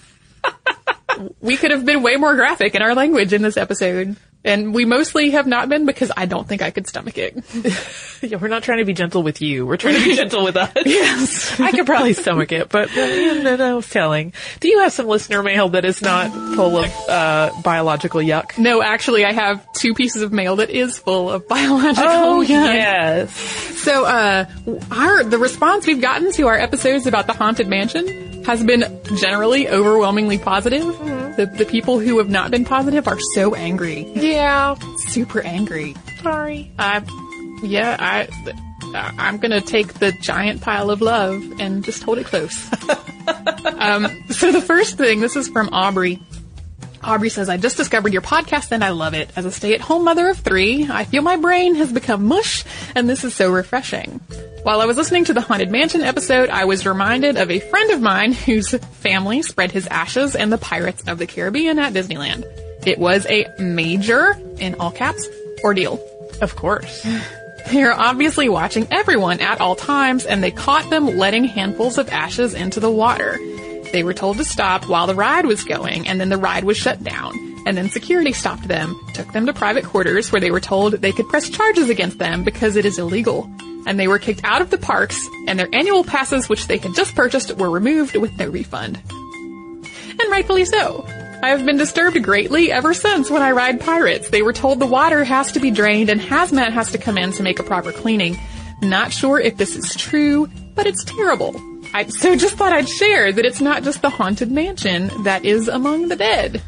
We could have been way more graphic in our language in this episode. And we mostly have not been because I don't think I could stomach it. Yeah, we're not trying to be gentle with you. We're trying to be gentle with us. Yes. I could probably stomach it, but uh, no, no telling. Do you have some listener mail that is not full of uh biological yuck? No, actually, I have two pieces of mail that is full of biological oh, yuck. yes. So, uh, our, the response we've gotten to our episodes about the Haunted Mansion has been generally overwhelmingly positive. Mm-hmm. The, the people who have not been positive are so angry. Yeah. Super angry. Sorry. Uh, yeah, I, I'm gonna take the giant pile of love and just hold it close. um, so the first thing, this is from Aubrey. Aubrey says, I just discovered your podcast and I love it. As a stay-at-home mother of three, I feel my brain has become mush, and this is so refreshing. While I was listening to the Haunted Mansion episode, I was reminded of a friend of mine whose family spread his ashes in the Pirates of the Caribbean at Disneyland. It was a major, in all caps, ordeal. Of course. They are obviously watching everyone at all times, and they caught them letting handfuls of ashes into the water. They were told to stop while the ride was going, and then the ride was shut down. And then security stopped them, took them to private quarters where they were told they could press charges against them because it is illegal. and they were kicked out of the parks, and their annual passes, which they had just purchased, were removed with no refund. And rightfully so. I have been disturbed greatly ever since when I ride Pirates. They were told the water has to be drained and hazmat has to come in to make a proper cleaning. Not sure if this is true, but it's terrible. I so just thought I'd share that it's not just the Haunted Mansion that is among the dead.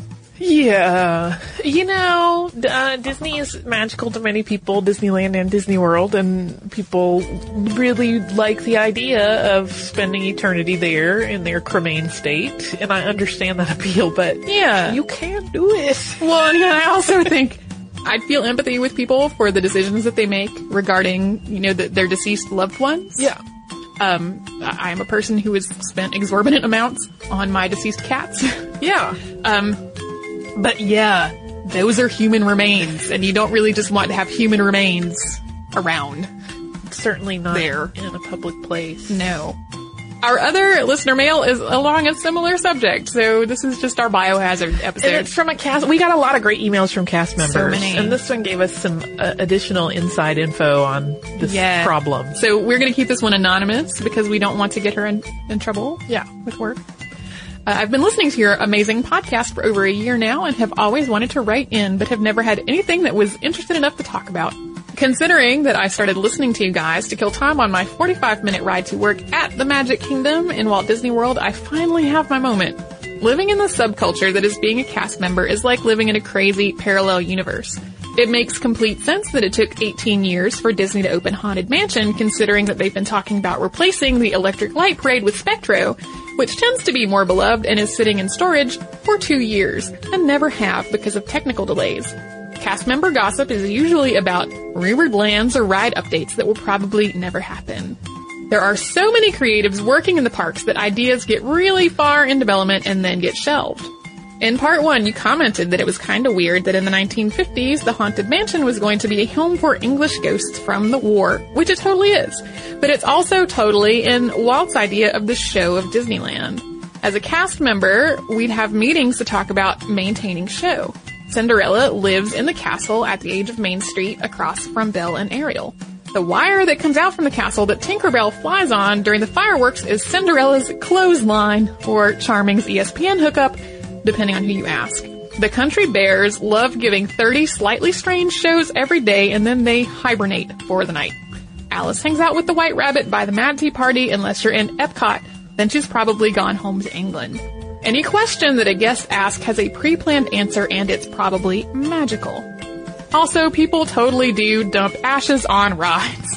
Yeah. You know, uh, Disney is magical to many people, Disneyland and Disney World, and people really like the idea of spending eternity there in their cremain state, and I understand that appeal, but yeah, you can't do it. Well, yeah, I also think I'd feel empathy with people for the decisions that they make regarding, you know, the, their deceased loved ones. Yeah. Um, I'm a person who has spent exorbitant amounts on my deceased cats. Yeah. Um, But yeah, those are human remains, and you don't really just want to have human remains around. Certainly not there in a public place. No. Our other listener mail is along a similar subject, so this is just our biohazard episode. And it's from a cast. We got a lot of great emails from cast members, so many. And this one gave us some uh, additional inside info on this yeah. problem. So we're going to keep this one anonymous because we don't want to get her in, in trouble. Yeah, with work. Uh, I've been listening to your amazing podcast for over a year now and have always wanted to write in, but have never had anything that was interested enough to talk about. Considering that I started listening to you guys to kill time on my forty-five minute ride to work at the Magic Kingdom in Walt Disney World, I finally have my moment. Living in the subculture that is being a cast member is like living in a crazy parallel universe. It makes complete sense that it took eighteen years for Disney to open Haunted Mansion, considering that they've been talking about replacing the Electric Light Parade with Spectro, which tends to be more beloved and is sitting in storage for two years, and never have because of technical delays. Cast member gossip is usually about rumored lands or ride updates that will probably never happen. There are so many creatives working in the parks that ideas get really far in development and then get shelved. In part one, you commented that it was kind of weird that in the nineteen fifties, the Haunted Mansion was going to be a home for English ghosts from the war, which it totally is. But it's also totally in Walt's idea of the show of Disneyland. As a cast member, we'd have meetings to talk about maintaining show. Cinderella lives in the castle at the edge of Main Street across from Belle and Ariel. The wire that comes out from the castle that Tinkerbell flies on during the fireworks is Cinderella's clothesline, or Charming's E S P N hookup, depending on who you ask. The Country Bears love giving thirty slightly strange shows every day, and then they hibernate for the night. Alice hangs out with the White Rabbit by the Mad Tea Party unless you're in Epcot, then she's probably gone home to England. Any question that a guest asks has a pre-planned answer, and it's probably magical. Also, people totally do dump ashes on rides.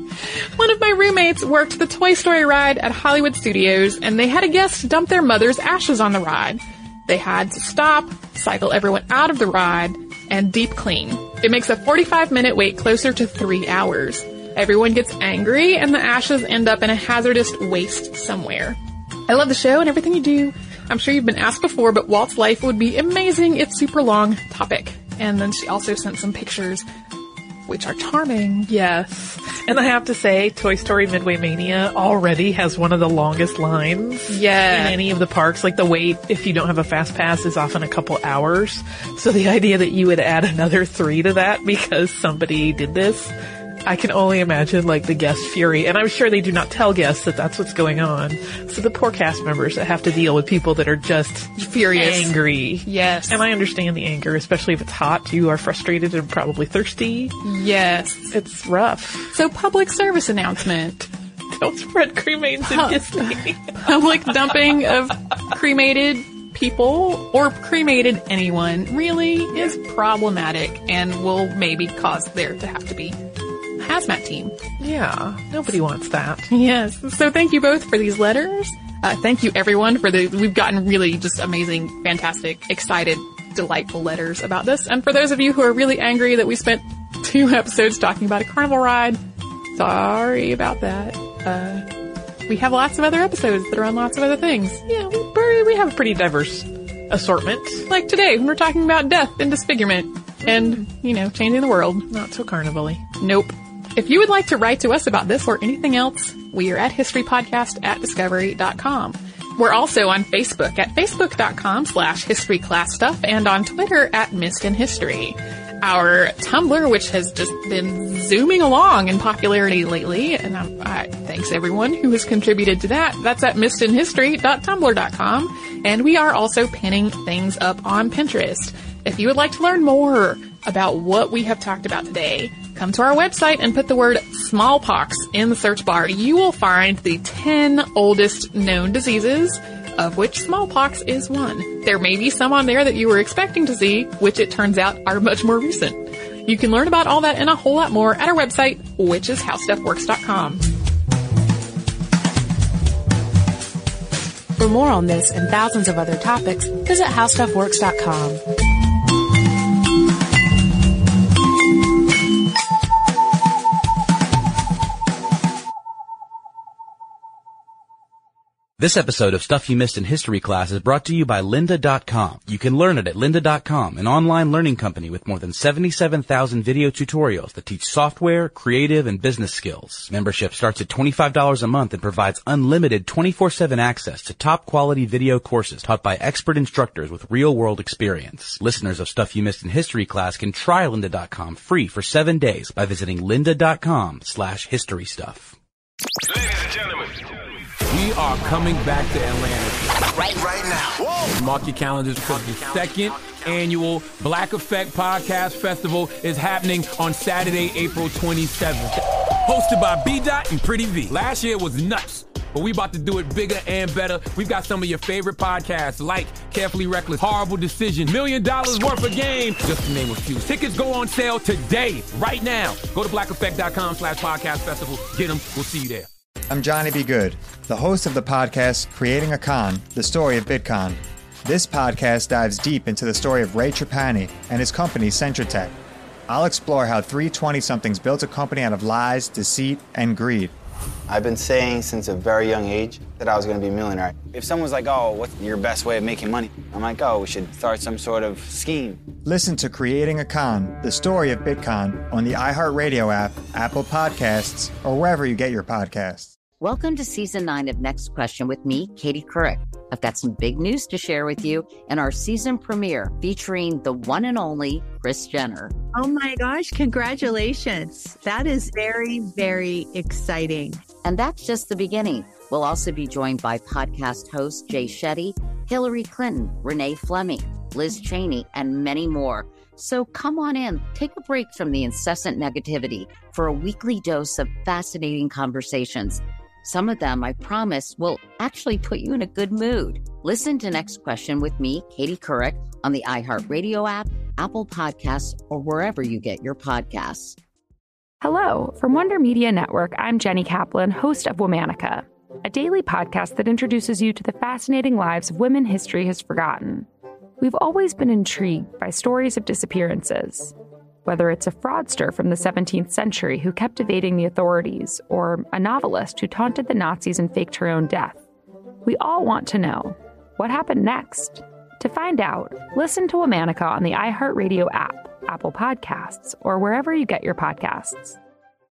One of my roommates worked the Toy Story ride at Hollywood Studios, and they had a guest dump their mother's ashes on the ride. They had to stop, cycle everyone out of the ride, and deep clean. It makes a forty-five minute wait closer to three hours. Everyone gets angry, and the ashes end up in a hazardous waste somewhere. I love the show and everything you do. I'm sure you've been asked before, but Walt's life would be amazing if super long topic. And then she also sent some pictures, which are charming. Yes. And I have to say, Toy Story Midway Mania already has one of the longest lines yeah. in any of the parks. Like, the wait, if you don't have a fast pass, is often a couple hours. So the idea that you would add another three to that because somebody did this, I can only imagine, like, the guest fury. And I'm sure they do not tell guests that that's what's going on. So the poor cast members that have to deal with people that are just furious, angry. Yes. And I understand the anger, especially if it's hot. You are frustrated and probably thirsty. Yes. It's rough. So, public service announcement. Don't spread cremains in Disney. Public dumping of cremated people or cremated anyone really is problematic and will maybe cause there to have to be hazmat team. Yeah, nobody wants that. Yes. So thank you both for these letters. Uh, thank you everyone for the, we've gotten really just amazing, fantastic, excited, delightful letters about this. And for those of you who are really angry that we spent two episodes talking about a carnival ride, sorry about that. Uh, we have lots of other episodes that are on lots of other things. Yeah, we, very, we have a pretty diverse assortment. Like today, when we're talking about death and disfigurement and, you know, changing the world. Not so carnival-y. Nope. If you would like to write to us about this or anything else, we are at historypodcast at discovery dot com. We're also on Facebook at facebook dot com slash historyclassstuff and on Twitter at Missed in History. our Tumblr, which has just been zooming along in popularity lately. And I'm, I, thanks everyone who has contributed to that. That's at missed in history dot tumblr dot com. And we are also pinning things up on Pinterest. If you would like to learn more about what we have talked about today, come to our website and put the word smallpox in the search bar. You will find the ten oldest known diseases, of which smallpox is one. There may be some on there that you were expecting to see, which it turns out are much more recent. You can learn about all that and a whole lot more at our website, which is how stuff works dot com. For more on this and thousands of other topics, visit how stuff works dot com. This episode of Stuff You Missed in History Class is brought to you by lynda dot com. You can learn it at lynda dot com, an online learning company with more than seventy-seven thousand video tutorials that teach software, creative, and business skills. Membership starts at twenty-five dollars a month and provides unlimited twenty-four seven access to top-quality video courses taught by expert instructors with real-world experience. Listeners of Stuff You Missed in History Class can try lynda dot com free for seven days by visiting lynda dot com slash history stuff. Ladies and gentlemen, we are coming back to Atlanta. Right, right now. Whoa. Mark your calendars because the second annual Black Effect Podcast Festival is happening on Saturday, April twenty-seventh. Hosted by B Dot and Pretty V. Last year was nuts, but we about to do it bigger and better. We've got some of your favorite podcasts like Carefully Reckless, Horrible Decision, Million Dollars Worth of Game, just to name a few. Tickets go on sale today, right now. Go to black effect dot com slash podcast festival. Get them. We'll see you there. I'm Johnny B. Good, the host of the podcast Creating a Con, the story of Bitcoin. This podcast dives deep into the story of Ray Trapani and his company Centratech. I'll explore how three twenty-somethings built a company out of lies, deceit, and greed. I've been saying since a very young age that I was going to be a millionaire. If someone's like, oh, what's your best way of making money? I'm like, oh, we should start some sort of scheme. Listen to Creating a Con, the story of Bitcoin, on the iHeartRadio app, Apple Podcasts, or wherever you get your podcasts. Welcome to Season nine of Next Question with me, Katie Couric. I've got some big news to share with you in our season premiere featuring the one and only Kris Jenner. Oh my gosh, congratulations. That is very, very exciting. And that's just the beginning. We'll also be joined by podcast host Jay Shetty, Hillary Clinton, Renee Fleming, Liz Cheney, and many more. So come on in, take a break from the incessant negativity for a weekly dose of fascinating conversations. Some of them, I promise, will actually put you in a good mood. Listen to Next Question with me, Katie Couric, on the iHeartRadio app, Apple Podcasts, or wherever you get your podcasts. Hello. From Wonder Media Network, I'm Jenny Kaplan, host of Womanica, a daily podcast that introduces you to the fascinating lives of women history has forgotten. We've always been intrigued by stories of disappearances. Whether it's a fraudster from the seventeenth century who kept evading the authorities, or a novelist who taunted the Nazis and faked her own death, we all want to know, what happened next? To find out, listen to Womanica on the iHeartRadio app, Apple Podcasts, or wherever you get your podcasts.